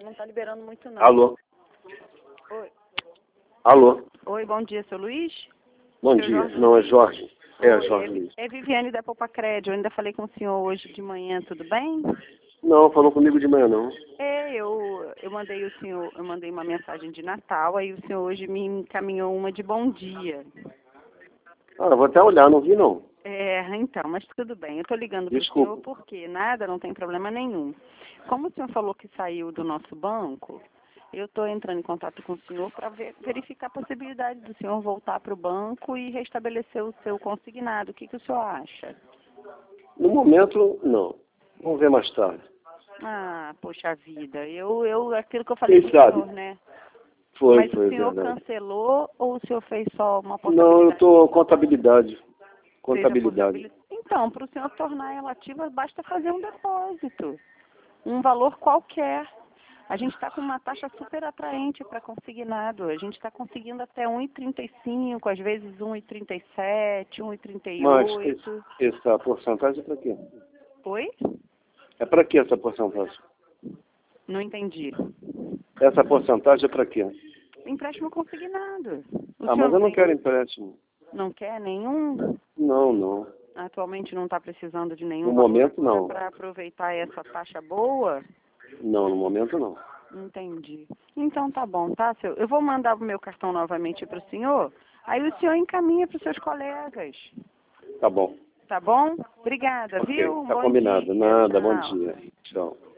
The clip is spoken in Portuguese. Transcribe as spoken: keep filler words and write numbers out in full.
Não tá liberando muito, não. Alô? Oi. Alô? Oi, bom dia, seu Luiz? Bom Seu dia. Jorge Não, é Luiz? Jorge. É, Oi, Jorge é, Luiz. é Viviane da Poupa Crédito. Eu ainda falei com o senhor hoje de manhã, tudo bem? Não, falou comigo de manhã, não. É, eu, eu mandei o senhor, eu mandei uma mensagem de Natal, aí o senhor hoje me encaminhou uma de bom dia. Ah, eu vou até olhar, não vi, não. É, então, mas tudo bem. Eu estou ligando para o Desculpa. senhor porque nada, não tem problema nenhum. Como o senhor falou que saiu do nosso banco, eu estou entrando em contato com o senhor para ver, verificar a possibilidade do senhor voltar para o banco e restabelecer o seu consignado. O que, que o senhor acha? No momento, não. Vamos ver mais tarde. Ah, poxa vida, eu, eu aquilo que eu falei Quem para o sabe? senhor, né? Foi, Mas o foi senhor verdade. cancelou ou o senhor fez só uma Não, eu possibilidade? tô contabilidade. Fez a Contabilidade. possibilidade? Então, para o senhor tornar ela ativa, basta fazer um depósito. Um valor qualquer. A gente está com uma taxa super atraente para consignado. A gente está conseguindo até um e trinta e cinco, às vezes um e trinta e sete, um e trinta e Mas oito. esse- essa porcentagem é para quê? Oi? É para quê essa porcentagem? Não entendi. Essa porcentagem é para quê? Empréstimo consignado. O Ah, senhor mas eu não tem- quero empréstimo. não quer nenhum? Não, não. Atualmente não está precisando de nenhum No valor momento, não. para aproveitar essa taxa boa? Não, no momento, não. Entendi. Então tá bom, tá, seu? Eu vou mandar o meu cartão novamente para o senhor, aí o senhor encaminha para os seus colegas. Tá bom. Tá bom? Obrigada, Ok, viu? tá Bom combinado. dia. Nada, bom Tchau. dia. Tchau.